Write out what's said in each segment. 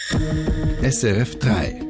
SRF 3.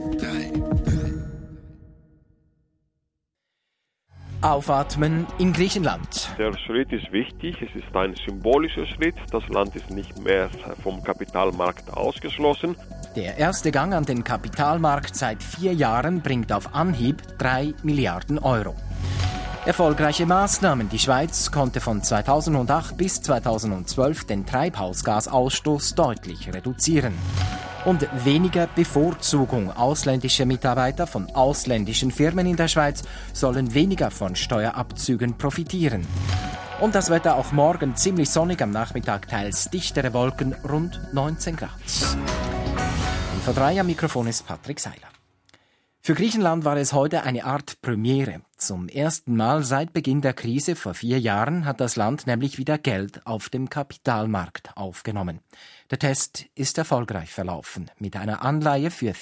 Aufatmen in Griechenland. Der Schritt ist wichtig, es ist ein symbolischer Schritt. Das Land ist nicht mehr vom Kapitalmarkt ausgeschlossen. Der erste Gang an den Kapitalmarkt seit 4 Jahren bringt auf Anhieb 3 Milliarden Euro. Erfolgreiche Maßnahmen. Die Schweiz konnte von 2008 bis 2012 den Treibhausgasausstoß deutlich reduzieren. Und weniger Bevorzugung. Ausländische Mitarbeiter von ausländischen Firmen in der Schweiz sollen weniger von Steuerabzügen profitieren. Und das Wetter auch morgen ziemlich sonnig, am Nachmittag teils dichtere Wolken, rund 19 Grad. Info 3 am Mikrofon ist Patrick Seiler. Für Griechenland war es heute eine Art Premiere. Zum ersten Mal seit Beginn der Krise vor 4 Jahren hat das Land nämlich wieder Geld auf dem Kapitalmarkt aufgenommen. Der Test ist erfolgreich verlaufen. Mit einer Anleihe für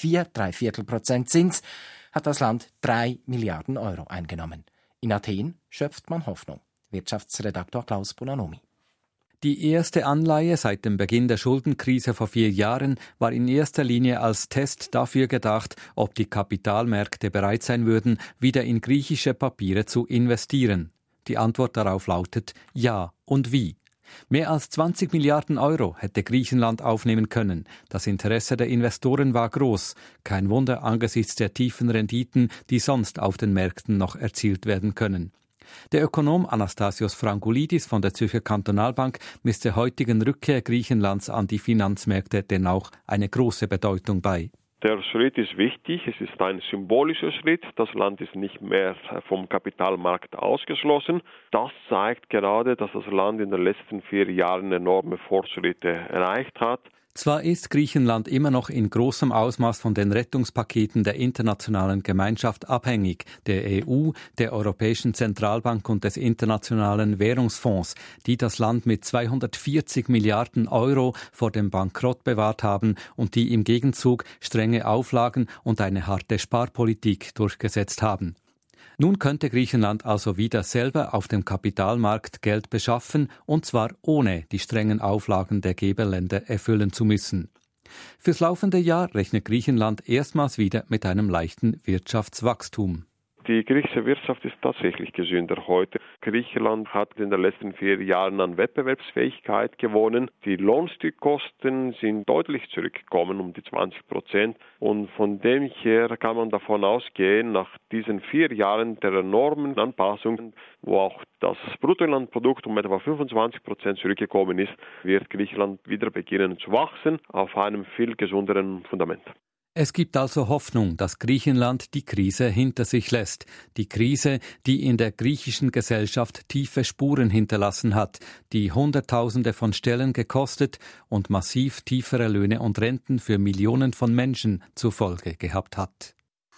4,75% Zins hat das Land 3 Milliarden Euro eingenommen. In Athen schöpft man Hoffnung. Wirtschaftsredaktor Klaus Bonanomi. Die erste Anleihe seit dem Beginn der Schuldenkrise vor 4 Jahren war in erster Linie als Test dafür gedacht, ob die Kapitalmärkte bereit sein würden, wieder in griechische Papiere zu investieren. Die Antwort darauf lautet ja und wie. Mehr als 20 Milliarden Euro hätte Griechenland aufnehmen können. Das Interesse der Investoren war groß. Kein Wunder angesichts der tiefen Renditen, die sonst auf den Märkten noch erzielt werden können. Der Ökonom Anastasios Frangoulidis von der Zürcher Kantonalbank misst der heutigen Rückkehr Griechenlands an die Finanzmärkte denn auch eine große Bedeutung bei. Der Schritt ist wichtig, es ist ein symbolischer Schritt. Das Land ist nicht mehr vom Kapitalmarkt ausgeschlossen. Das zeigt gerade, dass das Land in den letzten 4 Jahren enorme Fortschritte erreicht hat. Zwar ist Griechenland immer noch in großem Ausmaß von den Rettungspaketen der internationalen Gemeinschaft abhängig, der EU, der Europäischen Zentralbank und des Internationalen Währungsfonds, die das Land mit 240 Milliarden Euro vor dem Bankrott bewahrt haben und die im Gegenzug strenge Auflagen und eine harte Sparpolitik durchgesetzt haben. Nun könnte Griechenland also wieder selber auf dem Kapitalmarkt Geld beschaffen, und zwar ohne die strengen Auflagen der Geberländer erfüllen zu müssen. Fürs laufende Jahr rechnet Griechenland erstmals wieder mit einem leichten Wirtschaftswachstum. Die griechische Wirtschaft ist tatsächlich gesünder heute. Griechenland hat in den letzten 4 Jahren an Wettbewerbsfähigkeit gewonnen. Die Lohnstückkosten sind deutlich zurückgekommen, um die 20%. Und von dem her kann man davon ausgehen, nach diesen 4 Jahren der enormen Anpassungen, wo auch das Bruttoinlandprodukt um etwa 25% zurückgekommen ist, wird Griechenland wieder beginnen zu wachsen auf einem viel gesünderen Fundament. Es gibt also Hoffnung, dass Griechenland die Krise hinter sich lässt. Die Krise, die in der griechischen Gesellschaft tiefe Spuren hinterlassen hat, die Hunderttausende von Stellen gekostet und massiv tiefere Löhne und Renten für Millionen von Menschen zur Folge gehabt hat.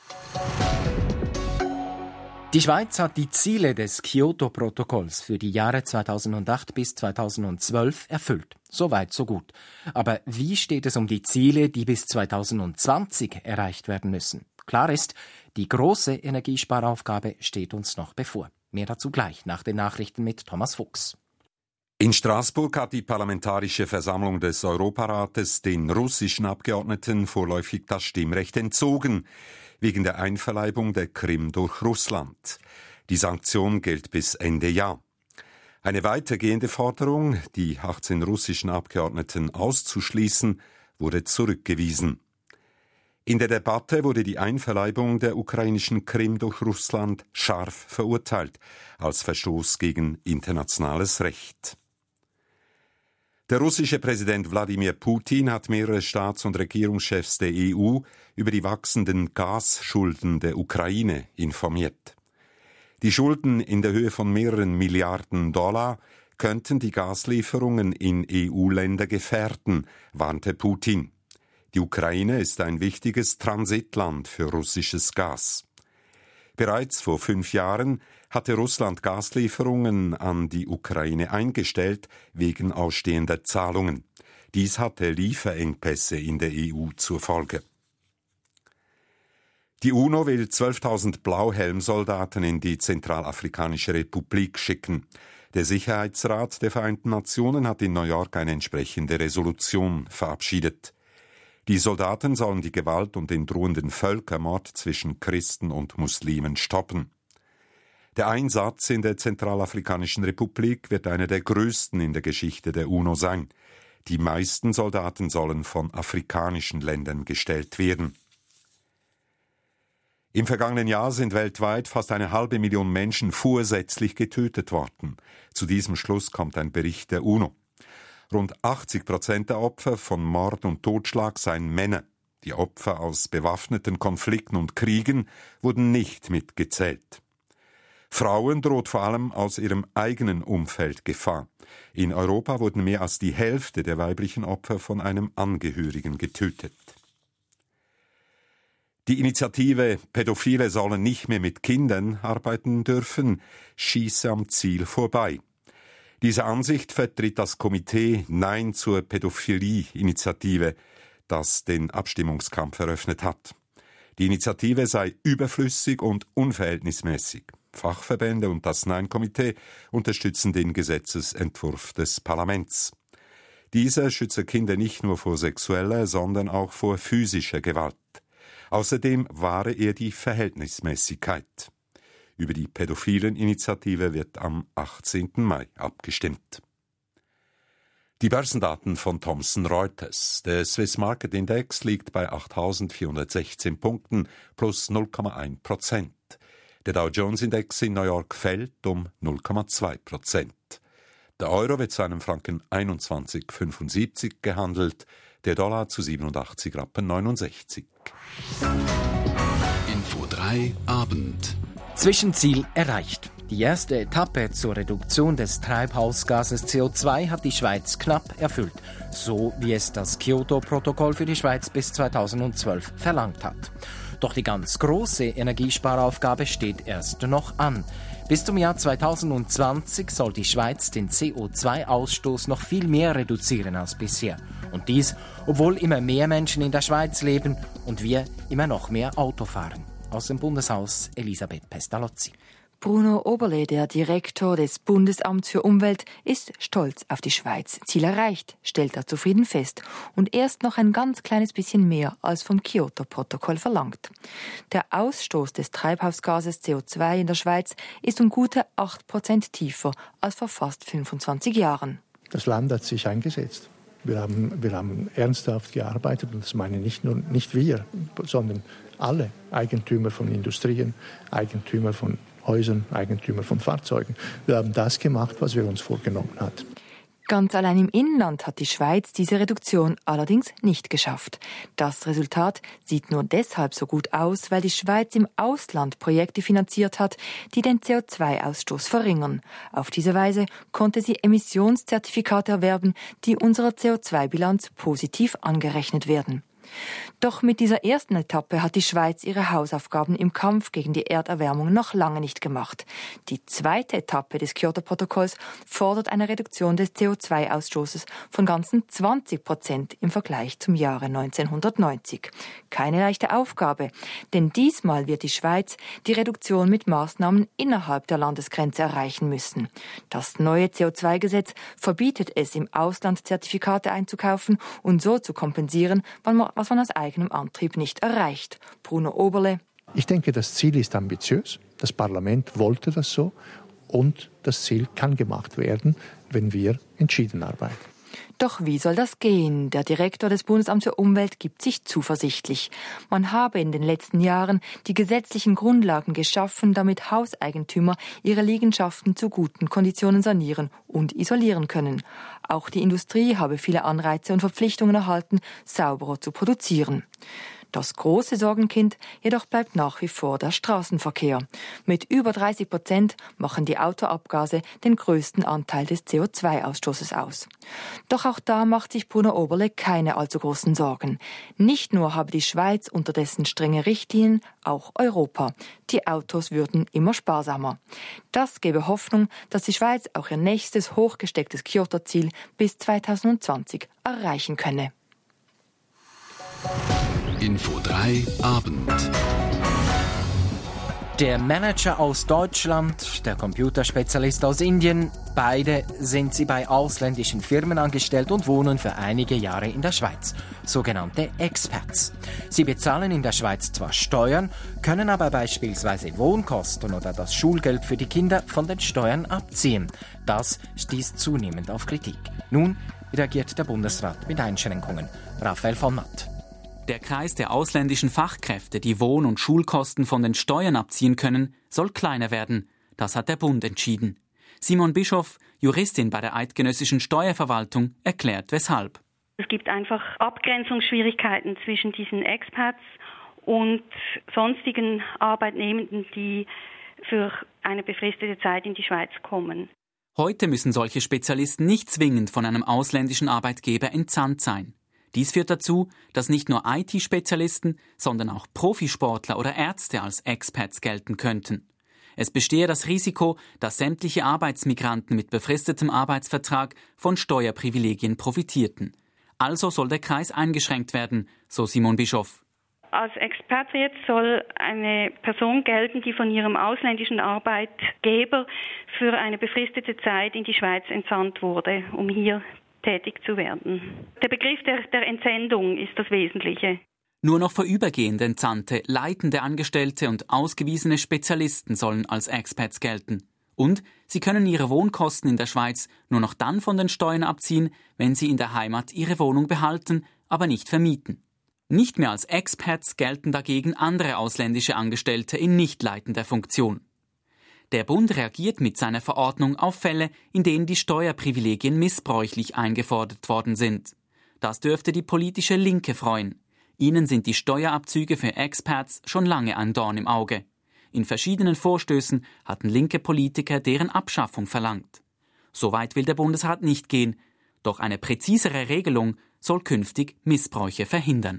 Die Schweiz hat die Ziele des Kyoto-Protokolls für die Jahre 2008 bis 2012 erfüllt. So weit, so gut. Aber wie steht es um die Ziele, die bis 2020 erreicht werden müssen? Klar ist, die große Energiesparaufgabe steht uns noch bevor. Mehr dazu gleich nach den Nachrichten mit Thomas Fuchs. In Straßburg hat die Parlamentarische Versammlung des Europarates den russischen Abgeordneten vorläufig das Stimmrecht entzogen, wegen der Einverleibung der Krim durch Russland. Die Sanktion gilt bis Ende Jahr. Eine weitergehende Forderung, die 18 russischen Abgeordneten auszuschließen, wurde zurückgewiesen. In der Debatte wurde die Einverleibung der ukrainischen Krim durch Russland scharf verurteilt, als Verstoß gegen internationales Recht. Der russische Präsident Wladimir Putin hat mehrere Staats- und Regierungschefs der EU über die wachsenden Gasschulden der Ukraine informiert. Die Schulden in der Höhe von mehreren Milliarden Dollar könnten die Gaslieferungen in EU-Länder gefährden, warnte Putin. Die Ukraine ist ein wichtiges Transitland für russisches Gas. Bereits vor 5 Jahren hatte Russland Gaslieferungen an die Ukraine eingestellt wegen ausstehender Zahlungen. Dies hatte Lieferengpässe in der EU zur Folge. Die UNO will 12.000 Blauhelmsoldaten in die Zentralafrikanische Republik schicken. Der Sicherheitsrat der Vereinten Nationen hat in New York eine entsprechende Resolution verabschiedet. Die Soldaten sollen die Gewalt und den drohenden Völkermord zwischen Christen und Muslimen stoppen. Der Einsatz in der Zentralafrikanischen Republik wird einer der größten in der Geschichte der UNO sein. Die meisten Soldaten sollen von afrikanischen Ländern gestellt werden. Im vergangenen Jahr sind weltweit fast 500.000 Menschen vorsätzlich getötet worden. Zu diesem Schluss kommt ein Bericht der UNO. Rund 80% der Opfer von Mord und Totschlag seien Männer. Die Opfer aus bewaffneten Konflikten und Kriegen wurden nicht mitgezählt. Frauen droht vor allem aus ihrem eigenen Umfeld Gefahr. In Europa wurden mehr als die Hälfte der weiblichen Opfer von einem Angehörigen getötet. Die Initiative Pädophile sollen nicht mehr mit Kindern arbeiten dürfen, schieße am Ziel vorbei. Diese Ansicht vertritt das Komitee Nein zur Pädophilie-Initiative, das den Abstimmungskampf eröffnet hat. Die Initiative sei überflüssig und unverhältnismäßig. Fachverbände und das Nein-Komitee unterstützen den Gesetzesentwurf des Parlaments. Dieser schütze Kinder nicht nur vor sexueller, sondern auch vor physischer Gewalt. Außerdem wahre er die Verhältnismäßigkeit. Über die Pädophilen-Initiative wird am 18. Mai abgestimmt. Die Börsendaten von Thomson Reuters. Der Swiss Market Index liegt bei 8.416 Punkten plus 0,1%. Der Dow Jones Index in New York fällt um 0,2%. Der Euro wird zu einem Franken 21,75 gehandelt, der Dollar zu 87,69 Rappen. Info 3 Abend. Zwischenziel erreicht. Die erste Etappe zur Reduktion des Treibhausgases CO2 hat die Schweiz knapp erfüllt, so wie es das Kyoto-Protokoll für die Schweiz bis 2012 verlangt hat. Doch die ganz große Energiesparaufgabe steht erst noch an. Bis zum Jahr 2020 soll die Schweiz den CO2-Ausstoß noch viel mehr reduzieren als bisher. Und dies, obwohl immer mehr Menschen in der Schweiz leben und wir immer noch mehr Auto fahren. Aus dem Bundeshaus Elisabeth Pestalozzi. Bruno Oberle, der Direktor des Bundesamts für Umwelt, ist stolz auf die Schweiz. Ziel erreicht, stellt er zufrieden fest. Und erst noch ein ganz kleines bisschen mehr als vom Kyoto-Protokoll verlangt. Der Ausstoß des Treibhausgases CO2 in der Schweiz ist um gute 8% tiefer als vor fast 25 Jahren. Das Land hat sich eingesetzt. Wir haben ernsthaft gearbeitet und das meine nicht wir, sondern alle Eigentümer von Industrien, Eigentümer von Häusern, Eigentümer von Fahrzeugen. Wir haben das gemacht, was wir uns vorgenommen hatten. Ganz allein im Inland hat die Schweiz diese Reduktion allerdings nicht geschafft. Das Resultat sieht nur deshalb so gut aus, weil die Schweiz im Ausland Projekte finanziert hat, die den CO2-Ausstoß verringern. Auf diese Weise konnte sie Emissionszertifikate erwerben, die unserer CO2-Bilanz positiv angerechnet werden. Doch mit dieser ersten Etappe hat die Schweiz ihre Hausaufgaben im Kampf gegen die Erderwärmung noch lange nicht gemacht. Die zweite Etappe des Kyoto-Protokolls fordert eine Reduktion des CO2-Ausstoßes von ganzen 20% im Vergleich zum Jahre 1990. Keine leichte Aufgabe, denn diesmal wird die Schweiz die Reduktion mit Maßnahmen innerhalb der Landesgrenze erreichen müssen. Das neue CO2-Gesetz verbietet es, im Ausland Zertifikate einzukaufen und so zu kompensieren, was man aus eigenem Antrieb nicht erreicht. Bruno Oberle. Ich denke, das Ziel ist ambitiös. Das Parlament wollte das so. Und das Ziel kann gemacht werden, wenn wir entschieden arbeiten. Doch wie soll das gehen? Der Direktor des Bundesamts für Umwelt gibt sich zuversichtlich. Man habe in den letzten Jahren die gesetzlichen Grundlagen geschaffen, damit Hauseigentümer ihre Liegenschaften zu guten Konditionen sanieren und isolieren können. Auch die Industrie habe viele Anreize und Verpflichtungen erhalten, sauberer zu produzieren. Das große Sorgenkind jedoch bleibt nach wie vor der Straßenverkehr. Mit über 30% machen die Autoabgase den größten Anteil des CO2-Ausstoßes aus. Doch auch da macht sich Bruno Oberle keine allzu großen Sorgen. Nicht nur habe die Schweiz unterdessen strenge Richtlinien, auch Europa. Die Autos würden immer sparsamer. Das gebe Hoffnung, dass die Schweiz auch ihr nächstes hochgestecktes Kyoto-Ziel bis 2020 erreichen könne. Info 3 Abend. Der Manager aus Deutschland, der Computerspezialist aus Indien, beide sind sie bei ausländischen Firmen angestellt und wohnen für einige Jahre in der Schweiz, sogenannte Expats. Sie bezahlen in der Schweiz zwar Steuern, können aber beispielsweise Wohnkosten oder das Schulgeld für die Kinder von den Steuern abziehen. Das stieß zunehmend auf Kritik. Nun reagiert der Bundesrat mit Einschränkungen. Raphael von Matt. Der Kreis der ausländischen Fachkräfte, die Wohn- und Schulkosten von den Steuern abziehen können, soll kleiner werden. Das hat der Bund entschieden. Simon Bischoff, Juristin bei der Eidgenössischen Steuerverwaltung, erklärt weshalb. Es gibt einfach Abgrenzungsschwierigkeiten zwischen diesen Expats und sonstigen Arbeitnehmenden, die für eine befristete Zeit in die Schweiz kommen. Heute müssen solche Spezialisten nicht zwingend von einem ausländischen Arbeitgeber entsandt sein. Dies führt dazu, dass nicht nur IT-Spezialisten, sondern auch Profisportler oder Ärzte als Expats gelten könnten. Es bestehe das Risiko, dass sämtliche Arbeitsmigranten mit befristetem Arbeitsvertrag von Steuerprivilegien profitierten. Also soll der Kreis eingeschränkt werden, so Simon Bischoff. Als Expatriat soll eine Person gelten, die von ihrem ausländischen Arbeitgeber für eine befristete Zeit in die Schweiz entsandt wurde, um hier tätig zu werden. Der Begriff der Entsendung ist das Wesentliche. Nur noch vorübergehende Entsandte, leitende Angestellte und ausgewiesene Spezialisten sollen als Expats gelten. Und sie können ihre Wohnkosten in der Schweiz nur noch dann von den Steuern abziehen, wenn sie in der Heimat ihre Wohnung behalten, aber nicht vermieten. Nicht mehr als Expats gelten dagegen andere ausländische Angestellte in nicht leitender Funktion. Der Bund reagiert mit seiner Verordnung auf Fälle, in denen die Steuerprivilegien missbräuchlich eingefordert worden sind. Das dürfte die politische Linke freuen. Ihnen sind die Steuerabzüge für Expats schon lange ein Dorn im Auge. In verschiedenen Vorstößen hatten linke Politiker deren Abschaffung verlangt. Soweit will der Bundesrat nicht gehen, doch eine präzisere Regelung soll künftig Missbräuche verhindern.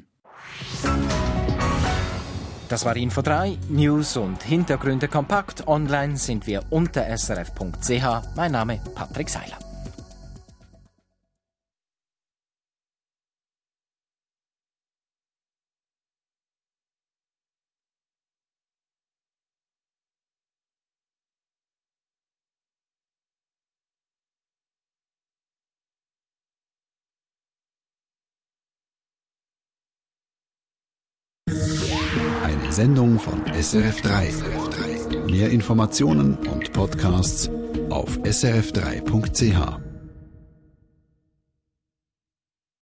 Das war Info 3, News und Hintergründe kompakt. Online sind wir unter srf.ch. Mein Name Patrick Seiler. Eine Sendung von SRF3. Mehr Informationen und Podcasts auf srf3.ch.